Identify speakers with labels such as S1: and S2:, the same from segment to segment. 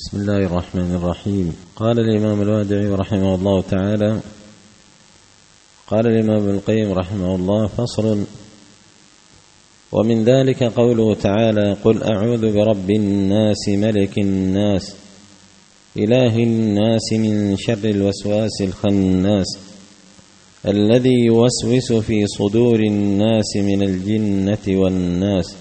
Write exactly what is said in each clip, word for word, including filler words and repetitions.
S1: بسم الله الرحمن الرحيم. قال الإمام الوادعي رحمه الله تعالى: قال الإمام ابن القيم رحمه الله: فصل. ومن ذلك قوله تعالى: قل أعوذ برب الناس ملك الناس إله الناس من شر الوسواس الخناس الذي يوسوس في صدور الناس من الجنة والناس.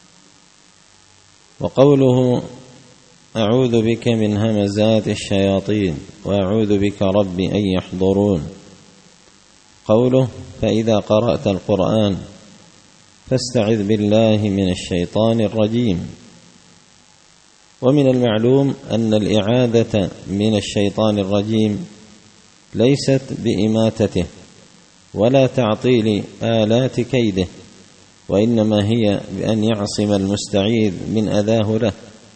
S1: وقوله: أعوذ بك من همزات الشياطين وأعوذ بك رب أن يحضرون. قوله: فإذا قرأت القرآن فاستعذ بالله من الشيطان الرجيم. ومن المعلوم أن الإعاذة من الشيطان الرجيم ليست بإماتته ولا تعطيل آلات كيده، وإنما هي بأن يعصم المستعيذ من أذاه له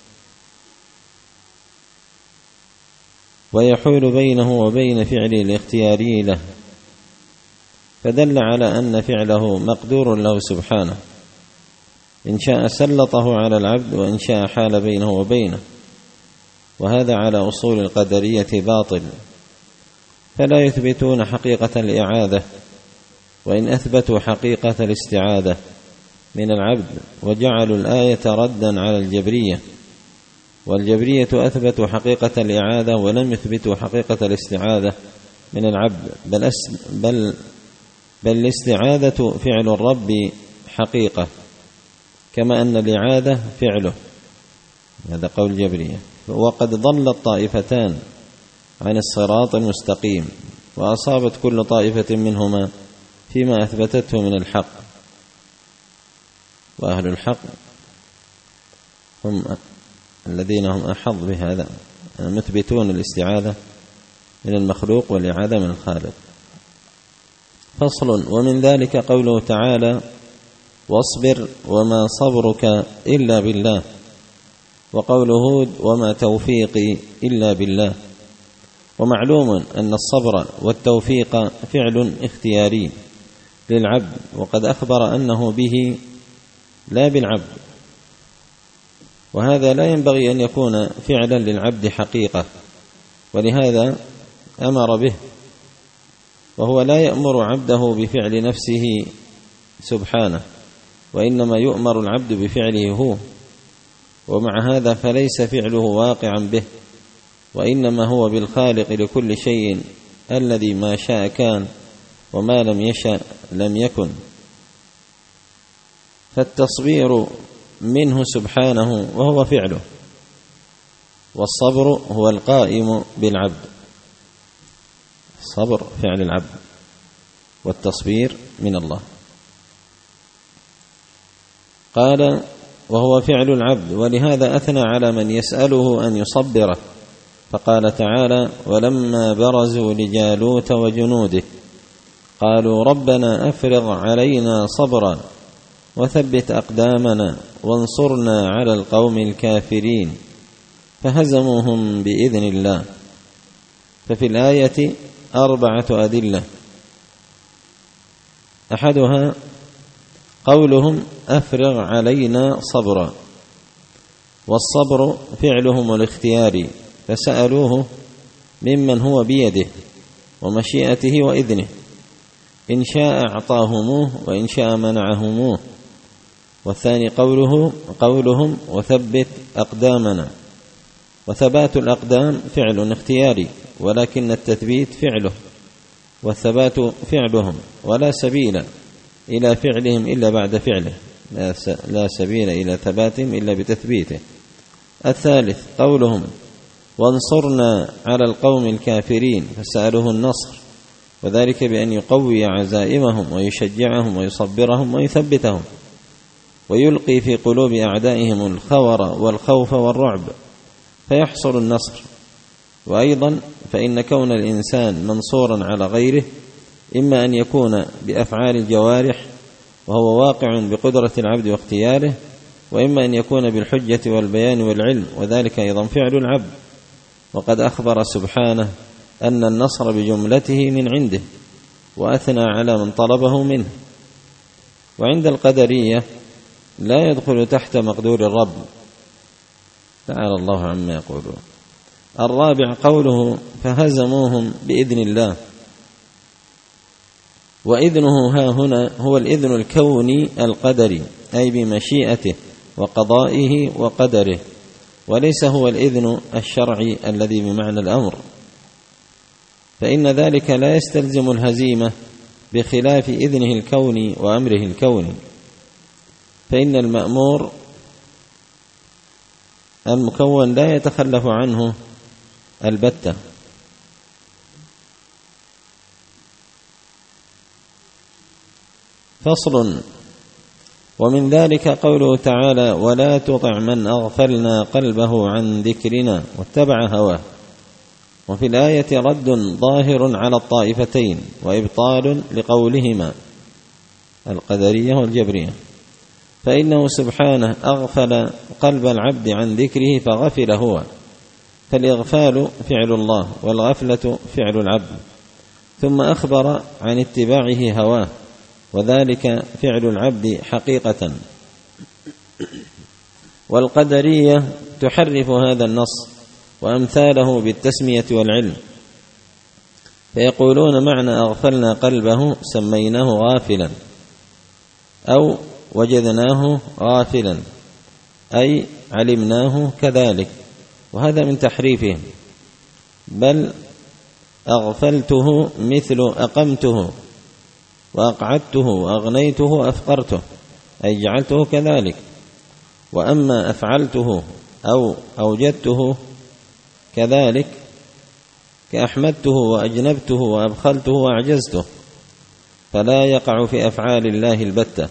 S1: ويحول بينه وبين فعله الاختياري له، فدل على أن فعله مقدور له سبحانه، إن شاء سلطه على العبد وإن شاء حال بينه وبينه، وهذا على أصول القدرية باطل، فلا يثبتون حقيقة الإعاذة، وإن أثبتوا حقيقة الاستعاذة من العبد وجعلوا الآية ردا على الجبرية، والجبرية أثبتوا حقيقة الإعاذة ولم يثبتوا حقيقة الاستعاذة من العبد، بل, بل, بل الاستعاذة فعل الرب حقيقة، كما أن الإعاذة فعله. هذا قول الجبرية. وقد ضلت طائفتان عن الصراط المستقيم، وأصابت كل طائفة منهما فيما أثبتته من الحق، وأهل الحق هم الذين هم أحظ بهذا، مثبتون الاستعاذة من المخلوق والإعاذة من الخالق. فصل. ومن ذلك قوله تعالى: واصبر وما صبرك إلا بالله. وقوله: هود: وما توفيقي إلا بالله. ومعلوم أن الصبر والتوفيق فعل اختياري للعبد، وقد أخبر أنه به لا بالعبد، وهذا لا ينبغي أن يكون فعلا للعبد حقيقة، ولهذا أمر به، وهو لا يأمر عبده بفعل نفسه سبحانه، وإنما يؤمر العبد بفعله هو، ومع هذا فليس فعله واقعا به، وإنما هو بالخالق لكل شيء الذي ما شاء كان وما لم يشأ لم يكن. فالتصبير منه سبحانه وهو فعله، والصبر هو القائم بالعبد. الصبر فعل العبد، والتصبير من الله. قال: وهو فعل العبد، ولهذا أثنى على من يسأله أن يصبره، فقال تعالى: ولما برزوا لجالوت وجنوده قالوا ربنا أفرغ علينا صبرا وثبت أقدامنا وانصرنا على القوم الكافرين فهزموهم بإذن الله. ففي الآية أربعة أدلة، أحدها قولهم أفرغ علينا صبرا، والصبر فعلهم الاختياري، فسألوه ممن هو بيده ومشيئته وإذنه، إن شاء أعطاهموه وإن شاء منعهموه. والثاني قوله قولهم وثبت أقدامنا، وثبات الأقدام فعل اختياري، ولكن التثبيت فعله والثبات فعلهم، ولا سبيل إلى فعلهم إلا بعد فعله، لا سبيل إلى ثباتهم إلا بتثبيته. الثالث قولهم وانصرنا على القوم الكافرين، فسألوه النصر، وذلك بأن يقوي عزائمهم ويشجعهم ويصبرهم ويثبتهم، ويلقي في قلوب أعدائهم الخور والخوف والرعب فيحصل النصر. وأيضا فإن كون الإنسان منصورا على غيره إما أن يكون بأفعال الجوارح وهو واقع بقدرة العبد واختياره، وإما أن يكون بالحجة والبيان والعلم، وذلك أيضا فعل العبد. وقد أخبر سبحانه أن النصر بجملته من عنده، وأثنى على من طلبه منه. وعند القدرية لا يدخل تحت مقدور الرب، تعالى الله عما يقولون. الرابع قوله فهزموهم بإذن الله، وإذنه ها هنا هو الإذن الكوني القدري، أي بمشيئته وقضائه وقدره، وليس هو الإذن الشرعي الذي بمعنى الأمر، فإن ذلك لا يستلزم الهزيمة بخلاف إذنه الكوني وأمره الكوني، فإن المأمور المكون لا يتخلف عنه البتة. فصل. ومن ذلك قوله تعالى ولا تطع من أغفلنا قلبه عن ذكرنا واتبع هواه. وفي الآية رد ظاهر على الطائفتين وإبطال لقولهما القدرية والجبرية، فإنه سبحانه أغفل قلب العبد عن ذكره فغفل هو، فالإغفال فعل الله والغفلة فعل العبد، ثم أخبر عن اتباعه هواه، وذلك فعل العبد حقيقة. والقدرية تحرف هذا النص وأمثاله بالتسمية والعلم، فيقولون معنى أغفلنا قلبه سميناه غافلا أو وجدناه غافلا، أي علمناه كذلك، وهذا من تحريفهم. بل أغفلته مثل أقمته وأقعدته وأغنيته وأفقرته، أي جعلته كذلك. وأما أفعلته أو أوجدته كذلك كأحمدته وأجنبته وأبخلته وأعجزته، فلا يقع في أفعال الله البتة،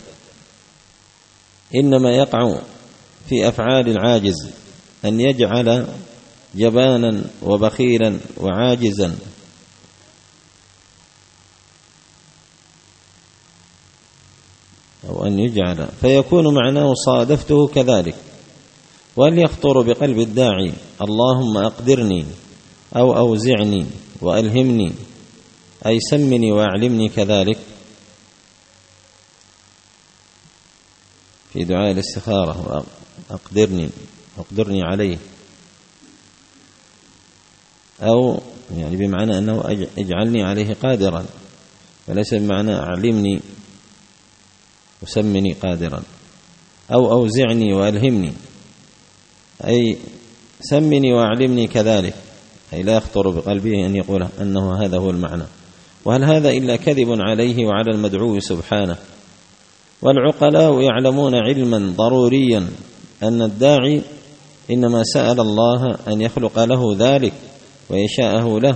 S1: إنما يقع في أفعال العاجز، أن يجعل جبانا وبخيلا وعاجزا. أو أن يجعل فيكون معناه صادفته كذلك. وهل يخطر بقلب الداعي اللهم أقدرني أو أوزعني وألهمني، أي سمني وأعلمني كذلك في دعاء الاستخارة، أقدرني أقدرني عليه، أو يعني بمعنى أنه اجعلني عليه قادرا، وليس بمعنى أعلمني وسمني قادرا. أو أوزعني وألهمني، أي سمني وأعلمني كذلك، أي لا يخطر بقلبه أن يقول أنه هذا هو المعنى. وهل هذا إلا كذب عليه وعلى المدعو سبحانه؟ والعقلاء يعلمون علما ضروريا أن الداعي إنما سأل الله أن يخلق له ذلك ويشاءه له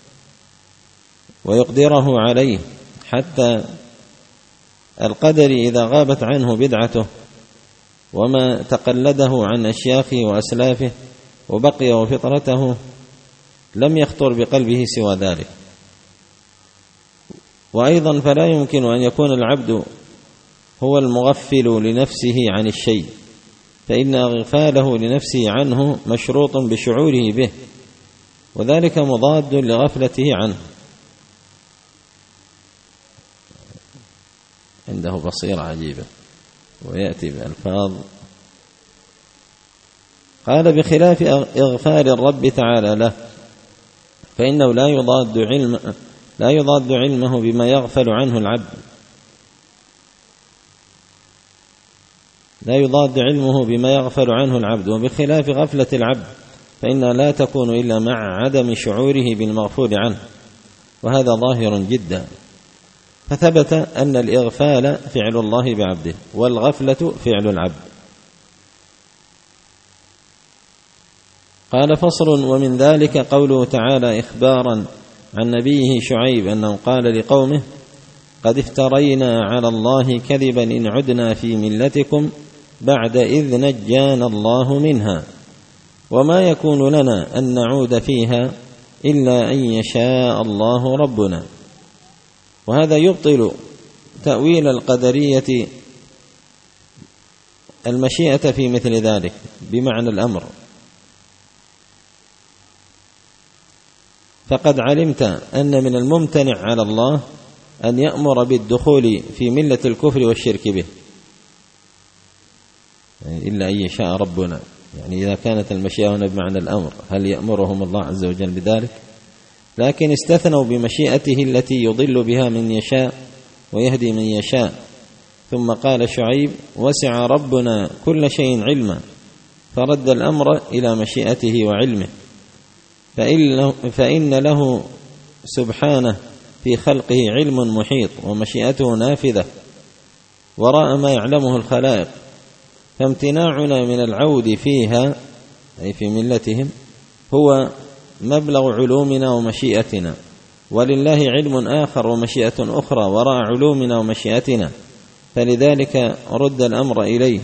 S1: ويقدره عليه، حتى القدر إذا غابت عنه بدعته وما تقلده عن أشياخه وأسلافه وبقي وفطرته لم يخطر بقلبه سوى ذلك. وأيضا فلا يمكن أن يكون العبد هو المغفل لنفسه عن الشيء، فإن إغفاله لنفسه عنه مشروط بشعوره به، وذلك مضاد لغفلته عنه. عنده بصيرة عجيبة ويأتي بألفاظ. قال بخلاف إغفال الرب تعالى له، فإنه لا يضاد علم لا يضاد علمه بما يغفل عنه العبد، لا يضاد علمه بما يغفل عنه العبد. وبخلاف غفلة العبد فإنها لا تكون إلا مع عدم شعوره بالمغفول عنه، وهذا ظاهر جدا. فثبت أن الإغفال فعل الله بعبده، والغفلة فعل العبد. قال فصل. ومن ذلك قوله تعالى إخبارا عن نبيه شعيب أنه قال لقومه قد افترينا على الله كذبا إن عدنا في ملتكم بعد إذ نجانا الله منها، وما يكون لنا أن نعود فيها إلا أن يشاء الله ربنا. وهذا يبطل تأويل القدرية المشيئة في مثل ذلك بمعنى الأمر، فقد علمت أن من الممتنع على الله أن يأمر بالدخول في ملة الكفر والشرك به إلا أن يشاء ربنا، يعني إذا كانت المشيئة هنا بمعنى الأمر هل يأمرهم الله عز وجل بذلك؟ لكن استثنوا بمشيئته التي يضل بها من يشاء ويهدي من يشاء. ثم قال شعيب: وسع ربنا كل شيء علما، فرد الأمر إلى مشيئته وعلمه، فإن له سبحانه في خلقه علم محيط ومشيئته نافذة وراء ما يعلمه الخلائق، فامتناعنا من العود فيها أي في ملتهم هو مبلغ علومنا ومشيئتنا، ولله علم آخر ومشيئة أخرى وراء علومنا ومشيئتنا، فلذلك رد الأمر إليه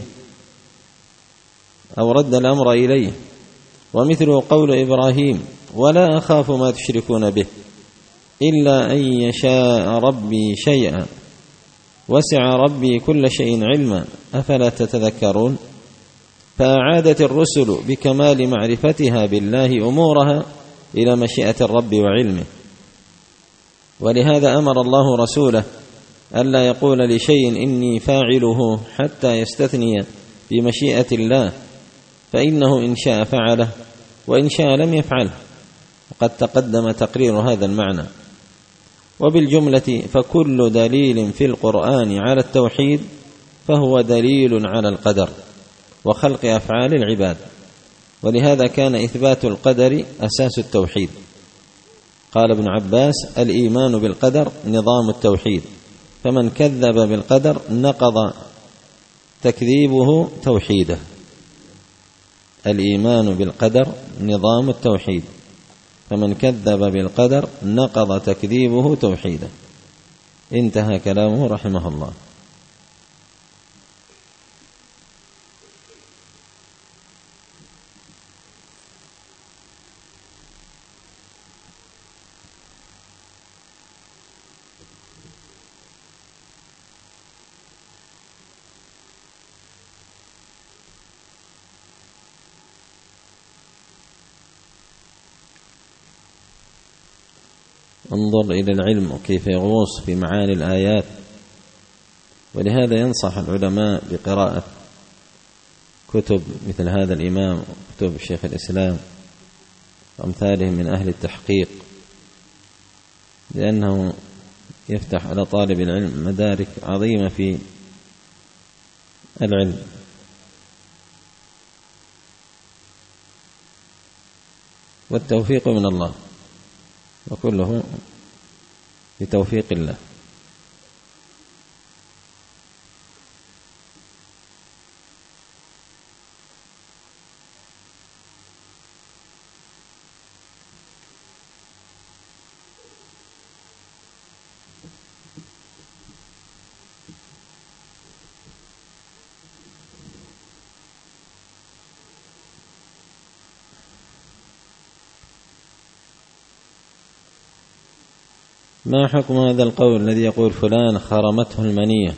S1: أو رد الأمر إليه. ومثل قول إبراهيم: ولا أخاف ما تشركون به إلا أن يشاء ربي شيئا وسع ربي كل شيء علما أفلا تتذكرون. فأعادت الرسل بكمال معرفتها بالله أمورها إلى مشيئة الرب وعلمه، ولهذا أمر الله رسوله ألا يقول لشيء إني فاعله حتى يستثني بمشيئة الله، فإنه إن شاء فعله وإن شاء لم يفعله، وقد تقدم تقرير هذا المعنى. وبالجملة فكل دليل في القرآن على التوحيد فهو دليل على القدر وخلق أفعال العباد، ولهذا كان إثبات القدر أساس التوحيد. قال ابن عباس: الإيمان بالقدر نظام التوحيد، فمن كذب بالقدر نقض تكذيبه توحيده. الإيمان بالقدر نظام التوحيد، فمن كذب بالقدر نقض تكذيبه توحيده. انتهى كلامه رحمه الله. انظر إلى العلم وكيف يغوص في معاني الآيات، ولهذا ينصح العلماء بقراءة كتب مثل هذا الإمام، كتب شيخ الإسلام وأمثالهم من أهل التحقيق، لأنه يفتح على طالب العلم مدارك عظيمة في العلم. والتوفيق من الله، وكله بتوفيق الله. ما حكم هذا القول الذي يقول فلان خرمته المنية؟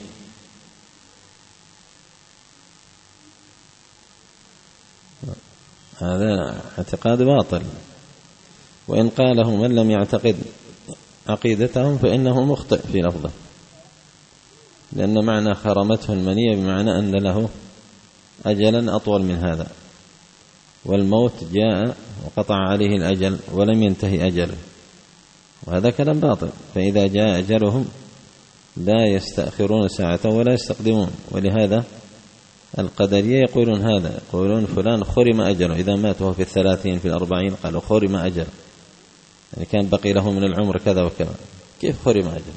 S1: هذا اعتقاد باطل، وإن قاله من لم يعتقد عقيدتهم فإنه مخطئ في لفظه، لأن معنى خرمته المنية بمعنى أن له أجلا أطول من هذا، والموت جاء وقطع عليه الأجل ولم ينتهي أجله، وهذا كلام باطل. فإذا جاء أجلهم لا يستأخرون ساعة ولا يستقدمون. ولهذا القدرية يقولون هذا، يقولون فلان خرم أجله، إذا مات وهو في الثلاثين في الأربعين قالوا خرم أجل، يعني كان بقي له من العمر كذا وكذا. كيف خرم أجل؟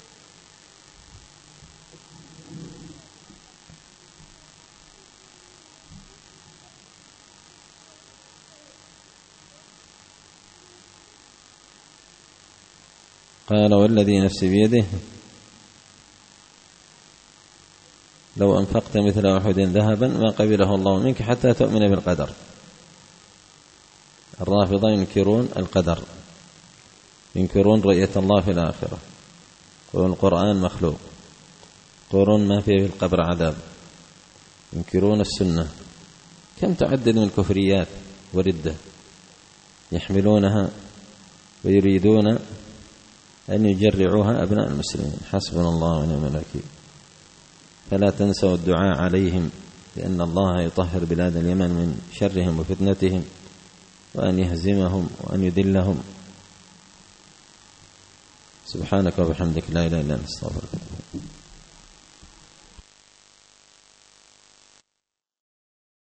S1: قال: والذي نفسي بيده لو أنفقت مثل أحد ذهبا ما قبله الله منك حتى تؤمن بالقدر. الرافضة ينكرون القدر، ينكرون رؤية الله في الآخرة، يقولون القرآن مخلوق، يقولون ما فيه في القبر عذاب، ينكرون السنة. كم تعدد من كفريات وردة يحملونها ويريدون أن يجرعوها أبناء المسلمين. حسبنا الله ونعم الوكيل. فلا تنسوا الدعاء عليهم لأن الله يطهر بلاد اليمن من شرهم وفتنتهم، وأن يهزمهم وأن يذلهم. سبحانك وبحمدك لا إله إلا أنت، استغفرك.